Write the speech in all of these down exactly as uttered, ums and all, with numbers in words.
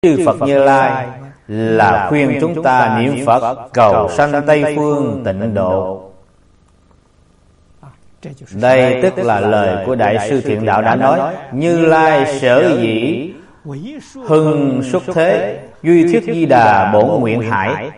Chư Phật Như Lai là khuyên chúng ta niệm Phật cầu sanh Tây Phương tịnh độ. Đây tức là lời của Đại sư Thiện Đạo đã nói: Như Lai sở dĩ hưng xuất thế, duy thuyết Di Đà bổn nguyện hải.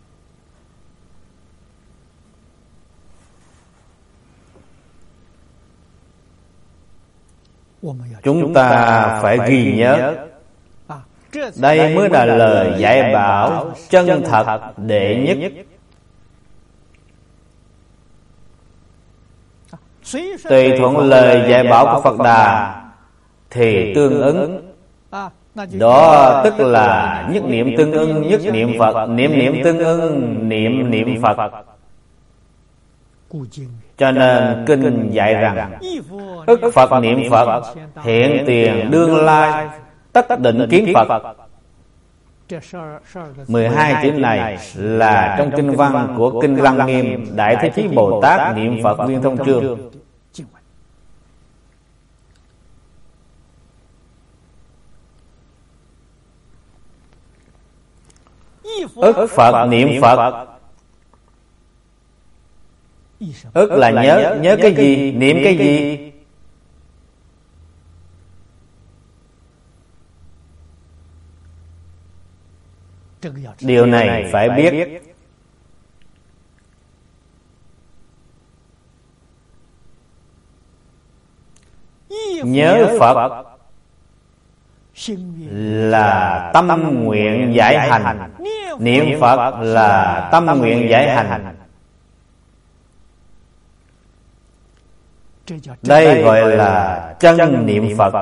Chúng ta phải ghi nhớ, đây mới là lời dạy bảo chân thật đệ nhất. Tùy thuận lời dạy bảo của Phật Đà thì tương ứng. Đó tức là nhất niệm tương ưng nhất niệm Phật, niệm niệm tương ưng niệm niệm Phật. Cho nên kinh dạy rằng ức Phật niệm Phật, hiện tiền đương lai tất định kiến Phật. Mười hai chữ này là trong kinh văn của kinh Lăng Nghiêm Đại Thế Chí Bồ Tát niệm Phật Nguyên Thông Chương. Ức Phật niệm Phật, ức là nhớ, nhớ cái gì, niệm cái gì? Điều này phải biết. Nhớ Phật là tâm nguyện giải hành, niệm Phật là tâm nguyện giải hành. Đây gọi là chân niệm Phật.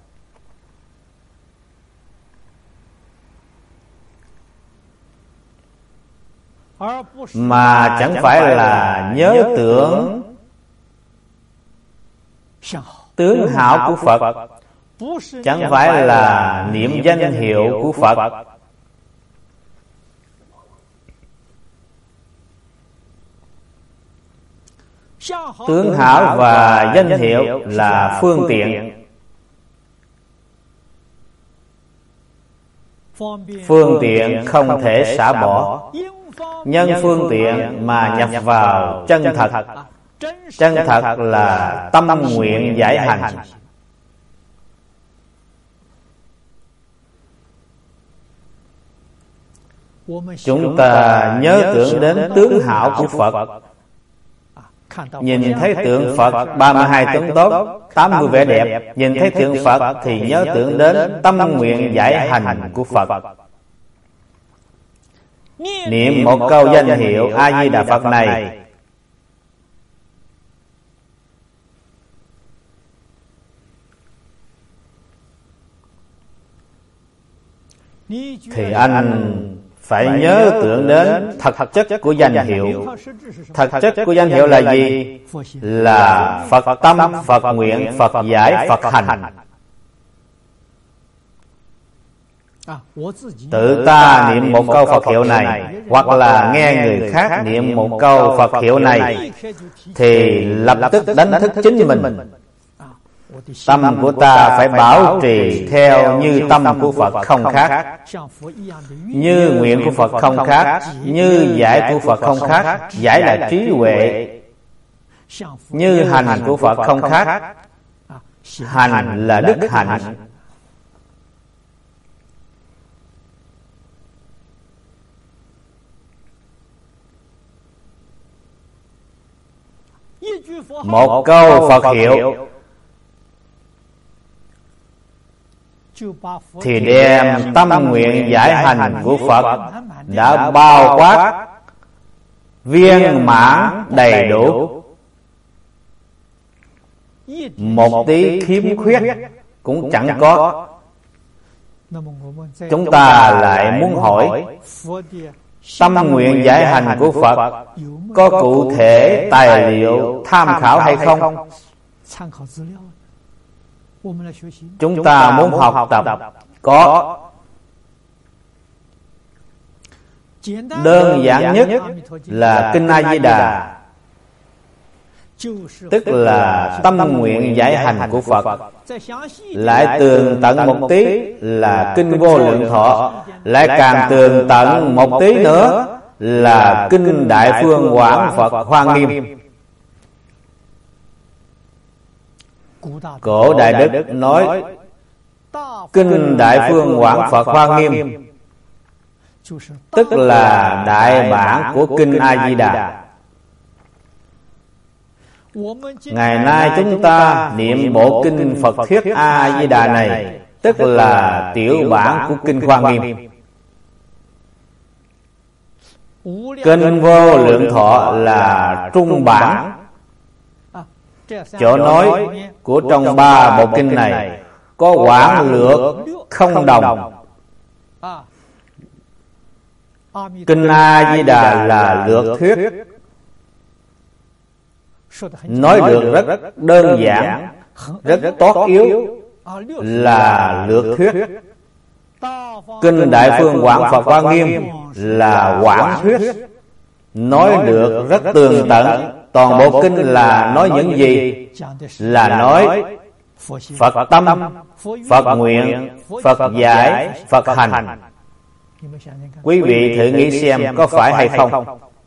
Mà chẳng phải là nhớ tưởng tướng hảo của Phật, chẳng phải là niệm danh hiệu của Phật. Tướng hảo và danh hiệu là phương tiện. Phương tiện không thể xả bỏ. Nhân phương tiện mà nhập vào chân thật. Chân thật là tâm nguyện giải hành. Chúng ta nhớ tưởng đến tướng hảo của Phật. Nhìn thấy tượng Phật ba mươi hai tướng tốt, tám mươi vẻ đẹp, nhìn thấy tượng Phật thì nhớ tưởng đến tâm nguyện giải hành của Phật. Niệm một câu danh hiệu A Di Đà Phật này thì anh phải nhớ tưởng đến thật chất của danh hiệu. Thật chất của danh hiệu là gì? Là Phật tâm, Phật nguyện, Phật giải, Phật hành. Tự ta niệm một câu Phật hiệu này, hoặc là nghe người khác niệm một câu Phật hiệu này, thì lập tức đánh thức chính mình. Tâm của ta phải bảo trì theo như tâm của Phật không khác, như nguyện của Phật không khác, như giải của Phật không khác. Giải là trí huệ. Như hành của Phật không khác, hành là đức hạnh. Một câu Phật hiệu thì đem tâm nguyện giải hành của Phật đã bao quát, viên mãn đầy đủ, một tí khiếm khuyết cũng chẳng có. Chúng ta lại muốn hỏi, tâm nguyện giải hành của Phật có cụ thể tài liệu tham khảo hay không? Chúng ta muốn học tập có. Đơn giản nhất là kinh A Di Đà, tức là tâm nguyện giải hành của Phật. Lại tường tận một tí là Kinh Vô Lượng Thọ. Lại càng tường tận một tí nữa là Kinh Đại Phương Quảng Phật Hoa Nghiêm. Cổ Đại Đức nói Kinh Đại Phương Quảng Phật Hoa Nghiêm tức là đại bản của Kinh A Di Đà. Ngày nay chúng ta niệm bộ kinh Phật Thuyết A Di Đà này tức là tiểu bản của Kinh Hoa Nghiêm. Kinh Vô Lượng Thọ là trung bản. Chỗ nói của trong ba bộ kinh này có quảng lược không đồng. Kinh A Di Đà là lược thuyết, nói được rất đơn giản, rất tốt yếu là lược thuyết. Kinh Đại Phương Quảng Phật Hoa Nghiêm là quảng thuyết, nói được rất tường tận. Toàn bộ kinh là nói những gì? Là nói Phật tâm, Phật nguyện, Phật giải, Phật hành. Quý vị thử nghĩ xem có phải hay không?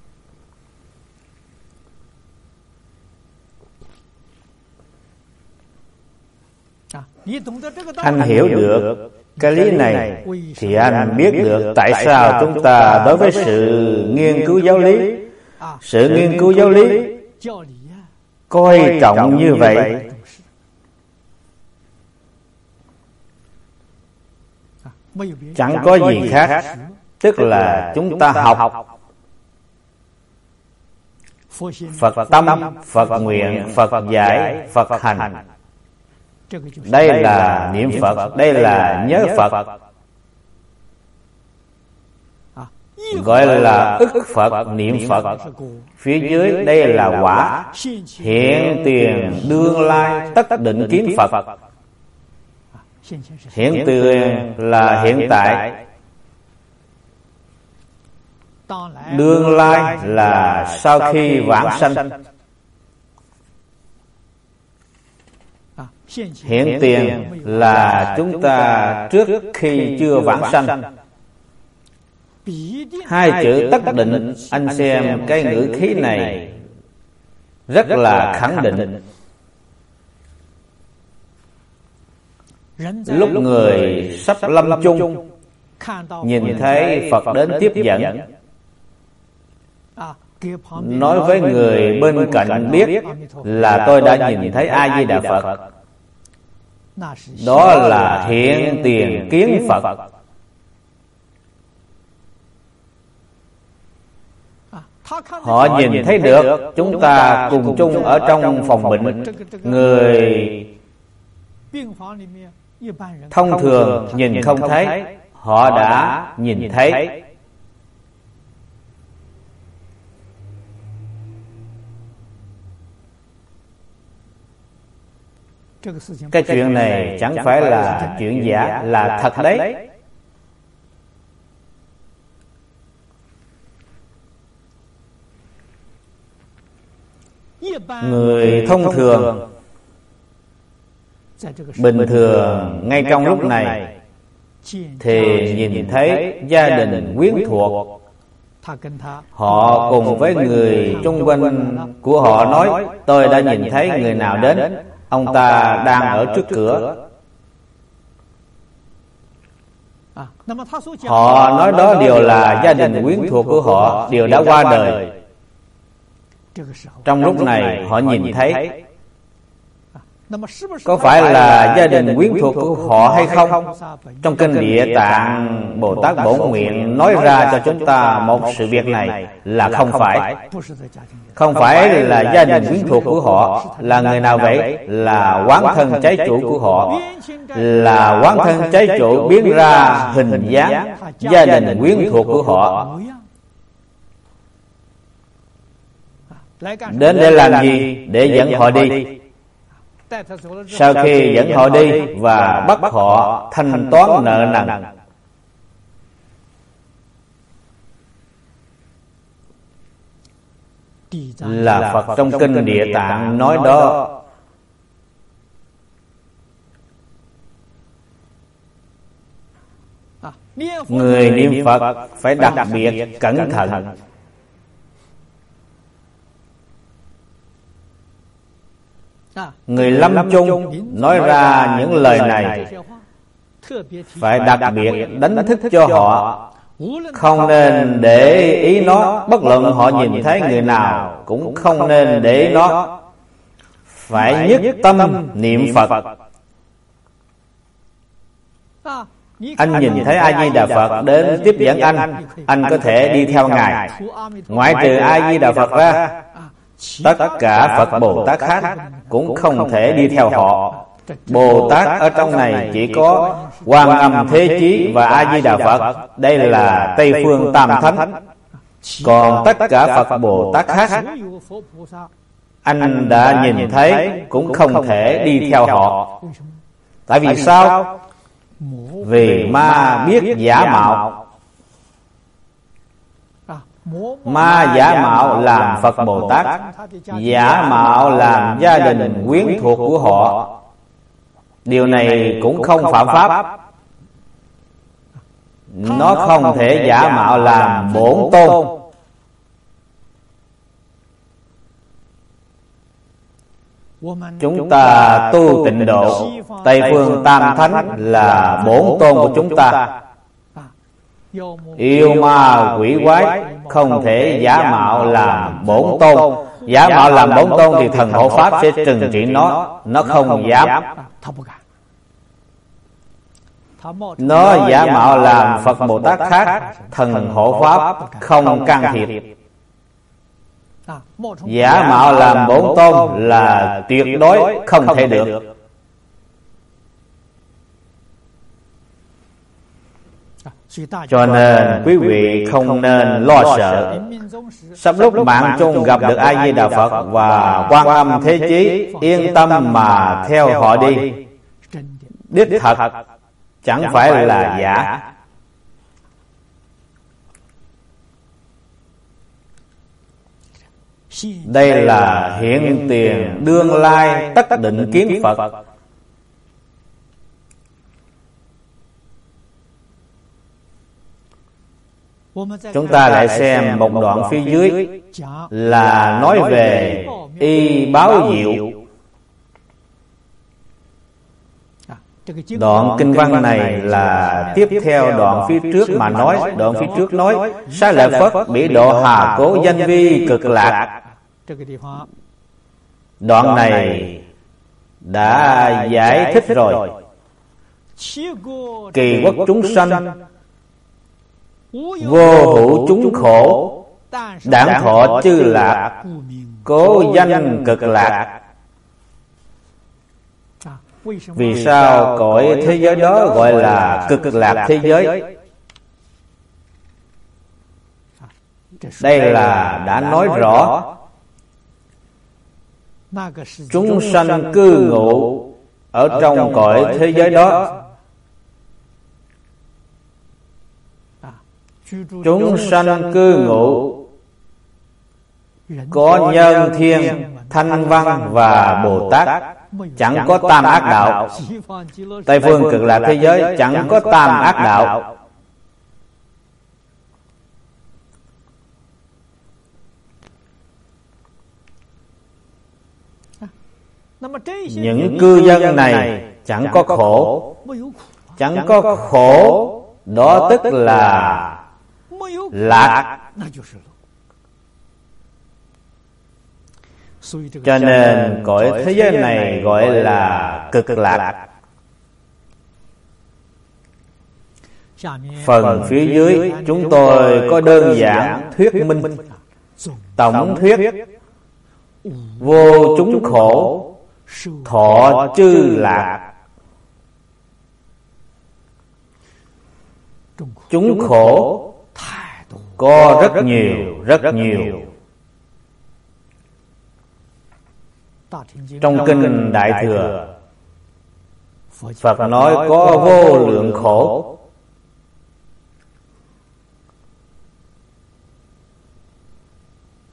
Anh hiểu được cái lý này thì anh biết được tại sao chúng ta đối với sự nghiên cứu giáo lý, sự nghiên cứu giáo lý coi trọng như vậy. Chẳng có gì khác, tức là chúng ta học Phật tâm, Phật nguyện, Phật giải, Phật hành. Đây là niệm Phật, đây là nhớ Phật, gọi là ức Phật, niệm Phật. Phía dưới đây là quả, hiện tiền đương lai tất định kiến Phật. Hiện tiền là hiện tại, đương lai là sau khi vãng sanh. Hiện tiền là chúng ta trước khi chưa vãng sanh. Hai chữ tất định, anh xem cái ngữ khí này rất là khẳng định. Lúc người sắp lâm chung, nhìn thấy Phật đến tiếp dẫn, nói với người bên cạnh biết là tôi đã nhìn thấy A Di Đà Phật. Đó là hiện tiền kiến Phật. Họ nhìn thấy được. Chúng ta cùng chung ở trong phòng bệnh, người thông thường nhìn không thấy, họ đã nhìn thấy. Cái chuyện này chẳng phải là chuyện giả, là thật đấy. Người thông thường, bình thường, ngay trong lúc này thì nhìn thấy gia đình quyến thuộc, họ cùng với người chung quanh của họ nói tôi đã nhìn thấy người nào đến, ông ta đang ở trước cửa. Họ nói đó đều là gia đình quyến thuộc của họ, đều đã qua đời. Trong lúc này họ nhìn thấy, có phải là gia đình quyến thuộc của họ hay không? Trong kinh Địa Tạng Bồ Tát Bổn Nguyện nói ra cho chúng ta một sự việc này là không phải. Không phải là gia đình quyến thuộc của họ. Là người nào vậy? Là quán thân trái chủ của họ. Là quán thân trái chủ biến ra hình dáng gia đình quyến thuộc của họ. Đến để làm gì? Để dẫn họ đi. Sau khi dẫn họ đi và bắt họ thanh toán nợ nần, là Phật trong kinh Địa Tạng nói đó. Người niệm Phật phải đặc biệt cẩn thận. Người lâm chung nói ra những lời này phải đặc biệt đánh thức cho họ, không nên để ý nó. Bất luận họ nhìn thấy người nào cũng không nên để ý nó, phải nhất tâm niệm Phật. Anh nhìn thấy A Di Đà Phật đến tiếp dẫn anh, anh có thể đi theo Ngài. Ngoại trừ A Di Đà Phật ra, tất cả Phật Bồ Tát khác cũng không thể đi theo họ. Bồ Tát ở trong này chỉ có Quan Âm Thế Chí và A Di Đà Phật. Đây là Tây Phương Tam Thánh. Còn tất cả Phật Bồ Tát khác anh đã nhìn thấy cũng không thể đi theo họ. Tại vì sao? Vì ma biết giả mạo. Ma giả mạo làm Phật Bồ Tát, giả mạo làm gia đình quyến thuộc của họ. Điều này cũng không phạm pháp. Nó không thể giả mạo làm bổn tôn. Chúng ta tu tịnh độ, Tây Phương Tam Thánh là bổn tôn của chúng ta. Yêu ma quỷ quái không thể giả mạo làm bổn tôn. Giả mạo làm bổn tôn thì thần hộ pháp sẽ trừng trị nó. Nó không dám. Nó giả mạo làm Phật Bồ Tát khác, thần hộ pháp không can thiệp. Giả mạo làm bổn tôn là tuyệt đối không thể được. Cho nên quý vị không nên lo sợ. Sắp lúc mạng chung gặp được A Di Đà Phật và Quan Âm Thế Chí, yên tâm mà theo họ đi. Đích thật, chẳng phải là giả. Đây là hiện tiền đương lai tất định kiến Phật. Chúng ta lại xem một đoạn phía dưới là nói về y báo diệu. Đoạn kinh văn này là tiếp theo đoạn phía trước mà nói. Đoạn phía trước nói Xá Lợi Phất bị độ hà cố danh vi cực lạc. Đoạn này đã giải thích rồi. Kỳ quốc chúng sanh vô hữu chúng khổ, đản thọ chư lạc, cố danh cực lạc. Vì sao cõi thế giới đó gọi là cực lạc thế giới? Đây là đã nói rõ. Chúng sanh cư ngụ ở trong cõi thế giới đó. Chúng sanh cư ngụ có nhân thiên, thanh văn và Bồ Tát, chẳng có tam ác đạo. Tây phương cực lạc thế giới chẳng có tam ác đạo. Những cư dân này chẳng có khổ. Chẳng có khổ, đó tức là lạc. Cho nên cõi thế giới này gọi là cực lạc. Phần phía dưới chúng tôi có đơn giản thuyết minh. Tổng thuyết vô chúng khổ, thọ chư lạc. Chúng khổ có rất nhiều, rất nhiều. Trong kinh Đại Thừa, Phật nói có vô lượng khổ.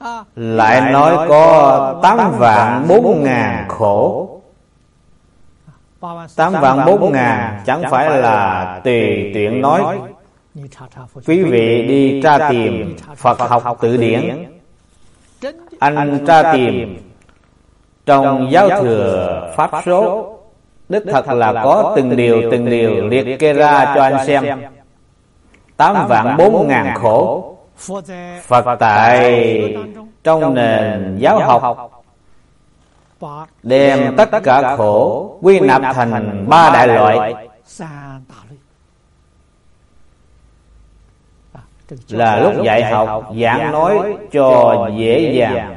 lại nói có tám vạn bốn ngàn khổ. Tám vạn bốn ngàn chẳng phải là tùy tiện nói. Quý vị đi tra tìm Phật học tự điển, anh tra tìm trong giáo thừa pháp số, đích thật là có từng điều từng điều liệt kê ra cho anh xem. Tám vạn bốn ngàn khổ. Phật tại trong nền giáo học đem tất cả khổ quy nạp thành ba đại loại, là lúc dạy học giảng nói cho dễ dàng.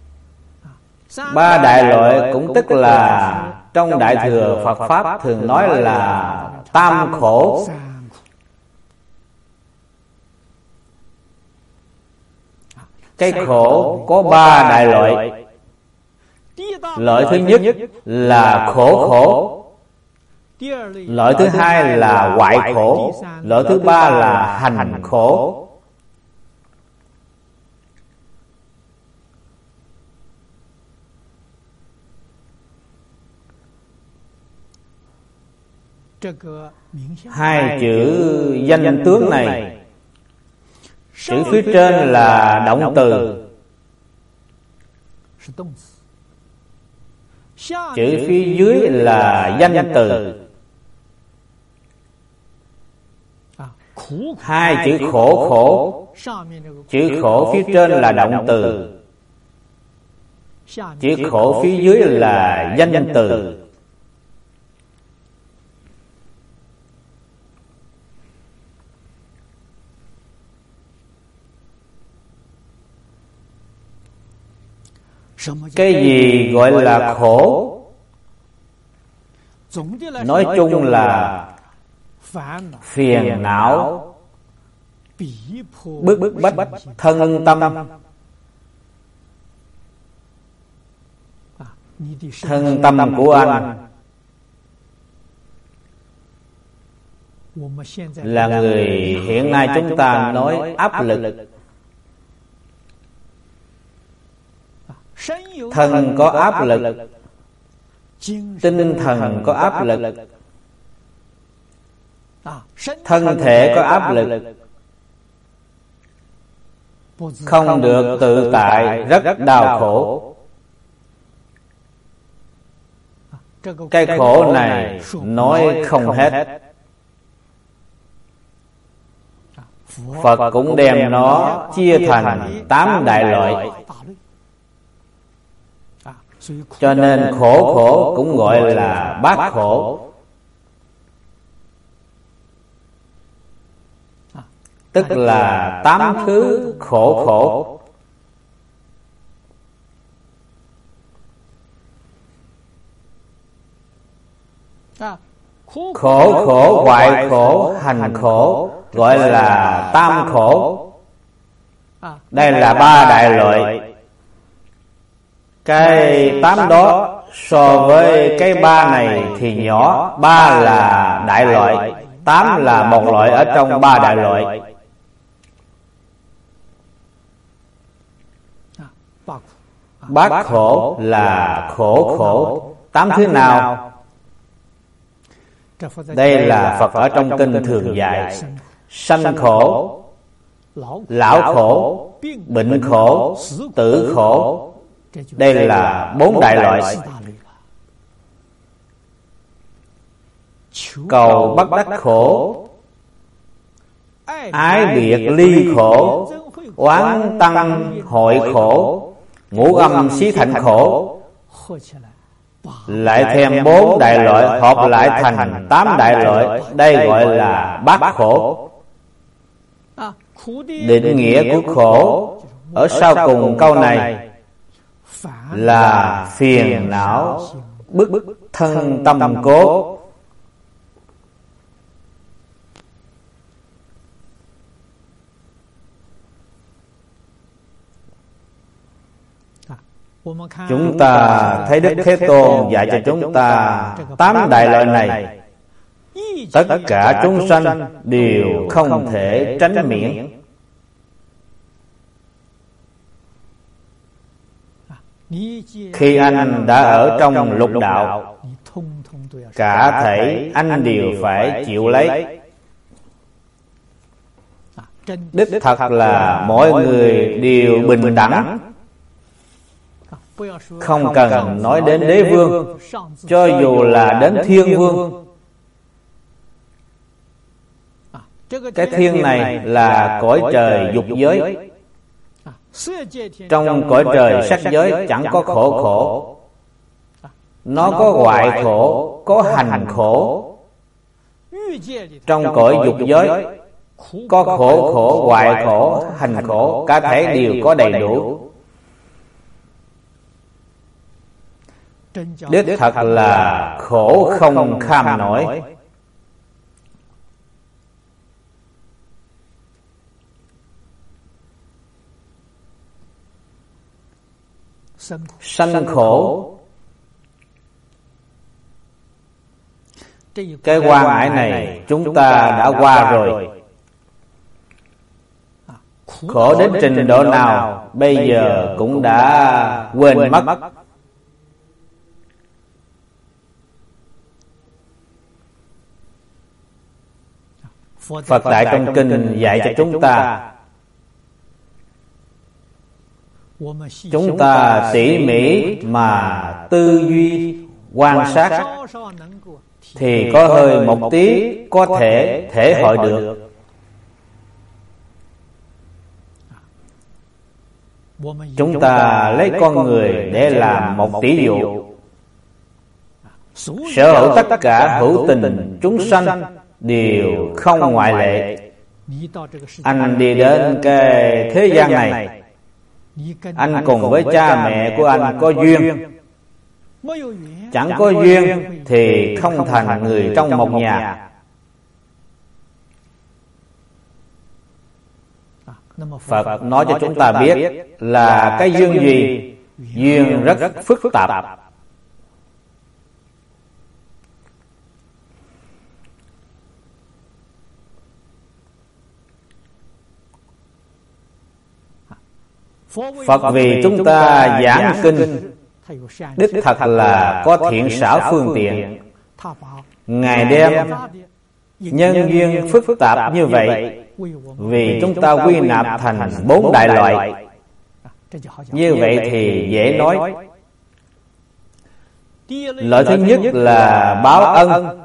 Ba đại loại cũng tức là trong Đại thừa Phật Pháp thường nói là tam khổ. Cái khổ có ba đại loại. Loại thứ nhất là khổ khổ, loại thứ hai là hoại khổ, loại thứ ba là hành khổ. Hai chữ danh tướng này, chữ phía trên là động từ, chữ phía dưới là danh từ. Hai chữ khổ khổ, chữ khổ phía trên là động từ, chữ khổ phía dưới là danh từ. Cái gì gọi là khổ? Nói chung là phiền não, bức bách thân tâm. Thân tâm của anh là người hiện nay chúng ta nói áp lực. Thân có áp lực, tinh thần có áp lực, thân thể có áp lực, không được tự tại, rất đau khổ. Cái khổ này nói không hết. Phật cũng đem nó chia thành tám đại loại. Cho nên khổ khổ cũng gọi là bát khổ, tức là tám thứ khổ khổ. Khổ khổ, hoại khổ, hành khổ gọi là tam khổ. Đây là ba đại loại. Cái tám đó so với cái ba này thì nhỏ. Ba là đại loại, tám là một loại ở trong ba đại loại. Bát khổ là khổ khổ. Tám thứ nào? Đây là Phật ở trong kinh thường dạy. Sanh khổ, lão khổ, bệnh khổ, tử khổ. Đây là bốn đại loại. Cầu bất đắc khổ, ái biệt ly khổ, oán tăng hội khổ, ngũ âm xí thạnh khổ. Lại thêm bốn đại loại hợp lại thành tám đại loại. Đây gọi là bát khổ. Định nghĩa của khổ ở sau cùng câu này là phiền não, bức thân tâm cố. Chúng ta thấy Đức Thế Tôn dạy cho chúng ta tám đại loại này, tất cả chúng sanh đều không thể tránh miễn. Khi anh đã ở trong lục đạo, cả thảy anh đều phải chịu lấy. Đích thật là mỗi người đều bình đẳng. Không cần nói đến đế vương, cho dù là đến thiên vương. Cái thiên này là cõi trời dục giới. Trong cõi trời sắc giới chẳng có khổ khổ. Nó có hoại khổ, có hành khổ. Trong cõi dục giới có khổ khổ, hoại khổ, hành khổ, cả thể đều có đầy đủ. Đích thật là khổ không kham nổi. Sanh khổ, cái quan ải này chúng ta đã qua rồi. Khổ đến trình độ nào bây giờ cũng đã quên mất. Phật Đại trong kinh dạy cho chúng ta, chúng ta tỉ mỉ mà tư duy quan sát thì có hơi một tí có thể thể hội được. Chúng ta lấy con người để làm một tỷ dụ. Sở hữu tất cả hữu tình chúng sanh đều không ngoại lệ. Anh đi đến cái thế gian này, anh cùng với cha mẹ của anh có duyên. Chẳng có duyên thì không thành người trong một nhà. Phật nói cho chúng ta biết là cái duyên gì? Duyên rất phức tạp. Phật vì chúng ta giảng kinh, đích thật là có thiện xảo phương tiện. Ngài đem nhân duyên phức tạp như vậy vì chúng ta quy nạp thành bốn đại loại. Như vậy thì dễ nói. Loại thứ nhất là báo ân,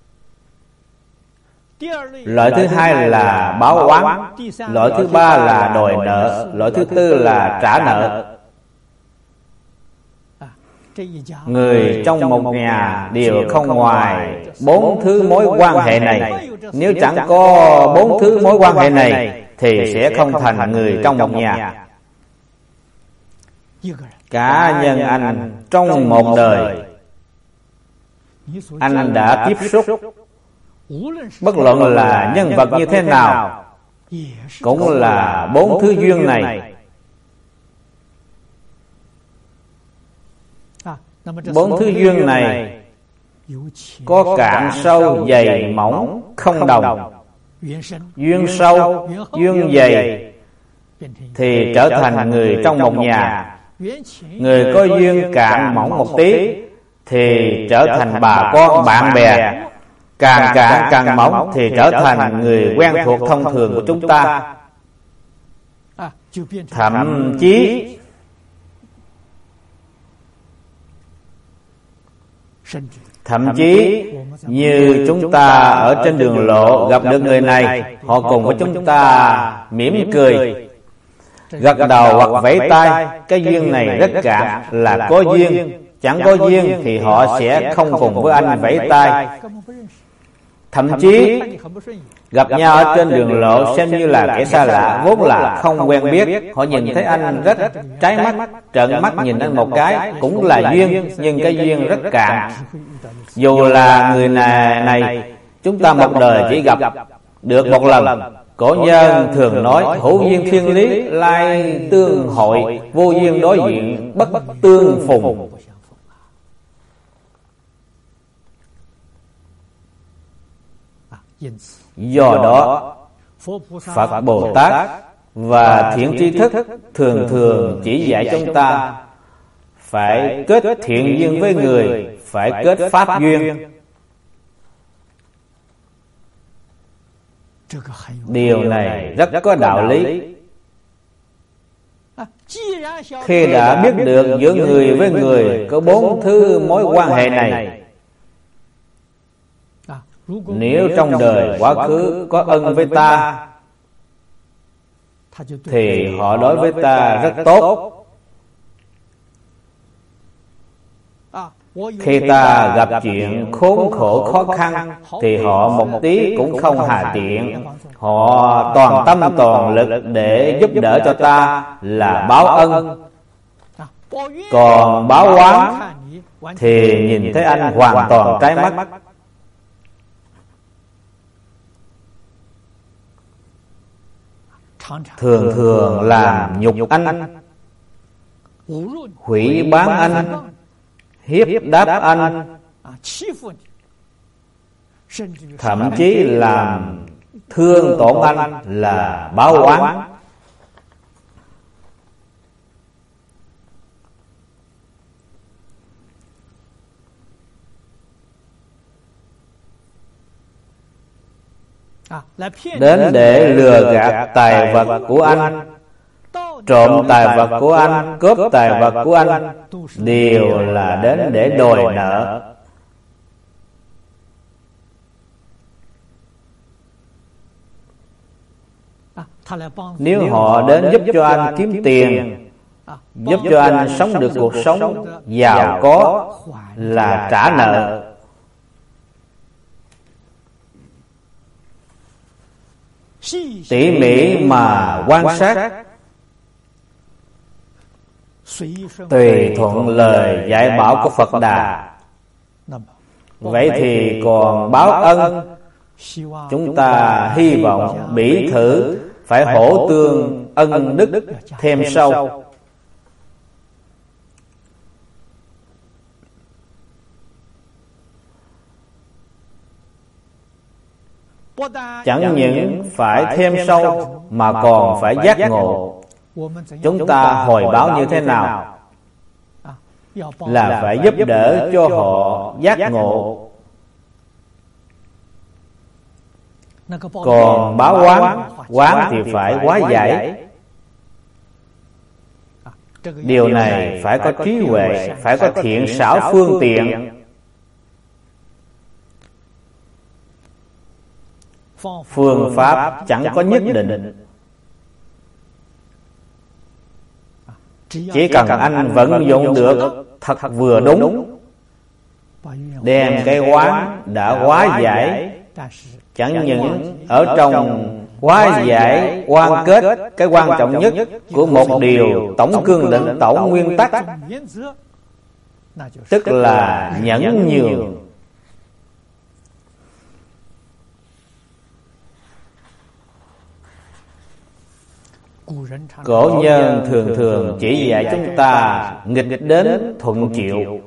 loại thứ hai là báo oán, loại thứ ba là đòi nợ, loại thứ tư là trả nợ. Người trong một nhà đều không ngoài bốn thứ mối quan hệ này. Nếu chẳng có bốn thứ mối quan hệ này thì sẽ không thành người trong một nhà. Cá nhân anh trong một đời, anh đã tiếp xúc, bất luận là nhân vật như thế nào, cũng là bốn thứ duyên này. Bốn thứ duyên này có cạn sâu dày mỏng không đồng. Duyên sâu, duyên dày thì trở thành người trong một nhà. Người có duyên cạn mỏng một tí thì trở thành bà con bạn bè. Càng cạn càng mỏng thì trở thành người quen thuộc thông thường của chúng ta. Thậm chí Thậm chí như chúng ta ở trên đường lộ gặp được người này, họ cùng với chúng ta mỉm cười, gật đầu hoặc vẫy tay. Cái duyên này rất cạn, là có duyên. Chẳng có duyên thì họ sẽ không cùng với anh vẫy tay. Thậm chí gặp nhau ở trên đường lộ xem như là kẻ xa lạ, vốn là không quen biết. Họ nhìn thấy anh rất trái mắt, trợn mắt nhìn anh một cái, cũng là duyên, nhưng cái duyên rất cạn. Dù là người này, này chúng ta một đời chỉ gặp được một lần. Cổ nhân thường nói hữu duyên thiên lý, lai tương hội, vô duyên đối diện, bất tương phùng. Do đó Phật Bồ Tát và thiện tri thức thường thường chỉ dạy chúng ta phải kết thiện duyên với người, phải kết pháp duyên. Điều này rất có đạo lý. Khi đã biết được giữa người với người có bốn thứ mối quan hệ này, nếu trong đời quá khứ có ân với ta thì họ đối với ta rất tốt. Khi ta gặp chuyện khốn khổ khó khăn thì họ một tí cũng không hà tiện. Họ toàn tâm toàn lực để giúp đỡ cho ta là báo ân. Còn báo oán thì nhìn thấy anh hoàn toàn trái mắt. Thường thường làm nhục anh, hủy bán anh, hiếp đáp anh, thậm chí làm thương tổn anh là báo oán. Đến để lừa gạt tài vật của anh, trộm tài vật của anh, cướp tài vật của anh, đều là đến để đòi nợ. Nếu họ đến giúp cho anh kiếm tiền, giúp cho anh sống được cuộc sống giàu có, là trả nợ. Tỉ mỉ mà quan sát, tùy thuận lời dạy bảo của Phật Đà, vậy thì còn báo ân. Chúng ta hy vọng bỉ thử phải hỗ tương ân đức thêm sâu. Chẳng những phải thêm sâu mà còn phải giác ngộ. Chúng ta hồi báo như thế nào? Là phải giúp đỡ cho họ giác ngộ. Còn báo oán, oán thì phải hóa giải. Điều này phải có trí huệ, phải có thiện xảo phương tiện. Phương pháp chẳng có nhất định. Chỉ cần anh vận dụng được thật vừa đúng, đem cái oán đã hóa giải. Chẳng những ở trong hóa giải quan kết, cái quan trọng nhất của một điều tổng cương lĩnh, tổng nguyên tắc, tức là nhẫn nhường. Cổ nhân thường thường chỉ dạy chúng ta nghịch đến thuận chịu.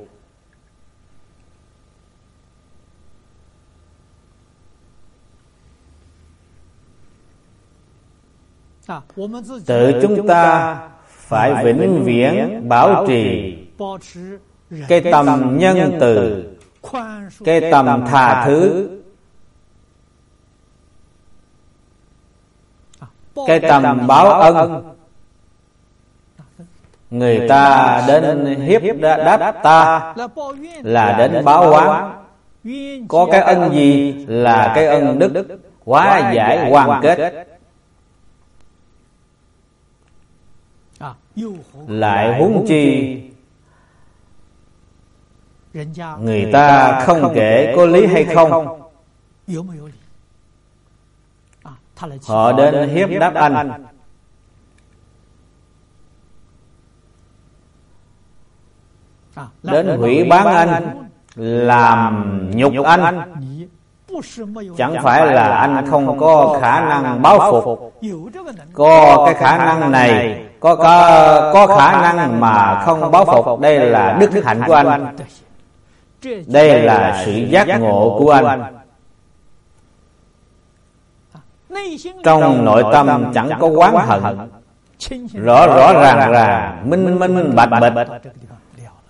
Tự chúng ta phải vĩnh viễn bảo trì cái tâm nhân từ, cái tâm tha thứ, cái tâm báo ân. Người ta đến hiếp đáp ta là đến báo oán. Có cái ân gì là cái ân đức, hóa giải hoàn kết. Lại huống chi người ta không kể có lý hay không, họ đến hiếp đáp anh. Đến hủy bán anh, làm nhục anh. Chẳng phải là anh không có khả năng báo phục. Có cái khả năng này, Có, có, có khả năng mà không báo phục. Đây là đức hạnh của anh. Đây là sự giác ngộ của anh. Trong nội tâm chẳng có oán hận, rõ rõ ràng ràng, minh minh bạch bạch.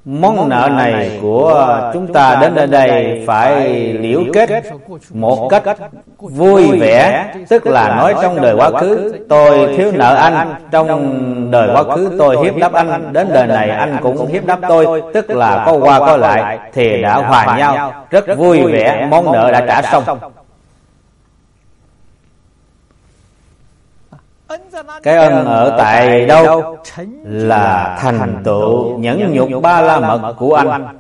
Món nợ này của chúng ta đến nơi đây phải liễu kết một cách vui vẻ, tức là nói trong đời quá khứ tôi thiếu nợ anh, trong đời quá khứ tôi hiếp đáp anh, đến đời này anh cũng hiếp đáp tôi, tức là có qua có lại thì đã hòa nhau, rất vui vẻ, món nợ đã trả xong. Cái ân ở tại đâu? Là thành tựu nhẫn nhục ba la mật của anh.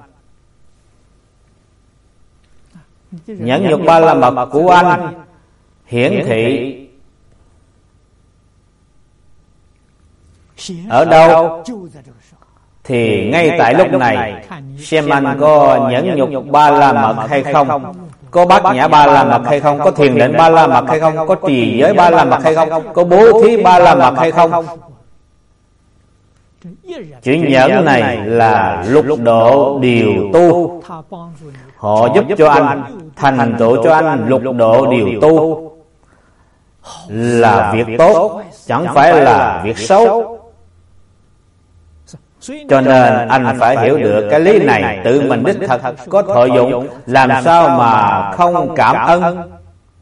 Nhẫn nhục ba la mật của anh hiển thị ở đâu? Thì ngay tại lúc này, xem anh có nhẫn nhục ba la mật hay không, có bát nhã ba la mật hay không, có thiền định ba la mật hay không, có trì giới ba la mật hay không, có bố thí ba la mật hay không. Chữ nhẫn này là lục độ điều tu, họ giúp cho anh thành tựu cho anh lục độ điều tu, là việc tốt, chẳng phải là việc xấu. Cho nên anh phải hiểu được cái lý này, tự mình đích thật có thọ dụng, làm sao mà không cảm ơn.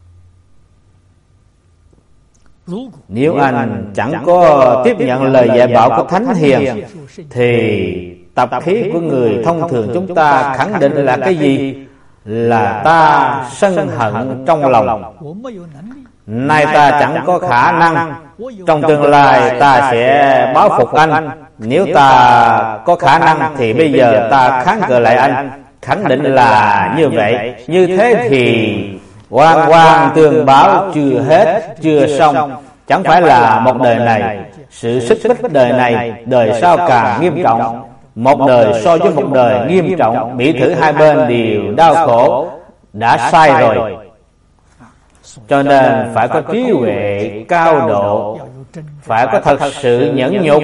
Nếu anh chẳng có tiếp nhận lời dạy bảo của Thánh Hiền, thì tập khí của người thông thường chúng ta khẳng định là cái gì? Là ta sân hận trong lòng. Nay ta chẳng có khả năng, trong tương lai ta sẽ báo phục anh. Nếu ta có khả năng thì bây giờ ta kháng cự lại anh. Khẳng định là như vậy. Như thế thì oan oan tương báo chưa hết, chưa xong. Chẳng phải là một đời này, sự xích mích đời này, đời sau càng nghiêm trọng. Một đời so với một đời nghiêm trọng, bị thử hai bên đều đau khổ, đã sai rồi. Cho nên phải có trí huệ cao độ, phải có thật sự nhẫn nhục,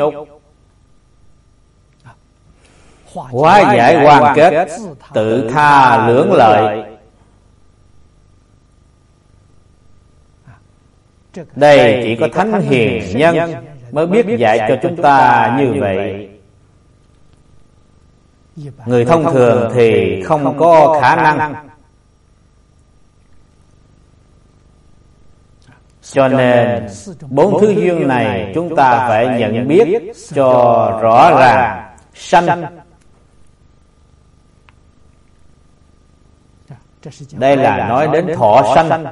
hóa giải hoàn kết, tự tha lưỡng lợi. Đây chỉ có Thánh Hiền Nhân mới biết dạy cho chúng ta như vậy. Người thông thường thì không có khả năng. Cho nên bốn thứ duyên này chúng ta phải nhận biết cho rõ ràng. Sanh, đây là nói đến thọ sanh.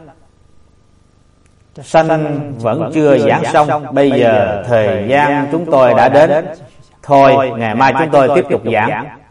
Sanh vẫn chưa giảng xong, bây giờ thời gian chúng tôi đã đến. Thôi ngày mai chúng tôi tiếp tục giảng.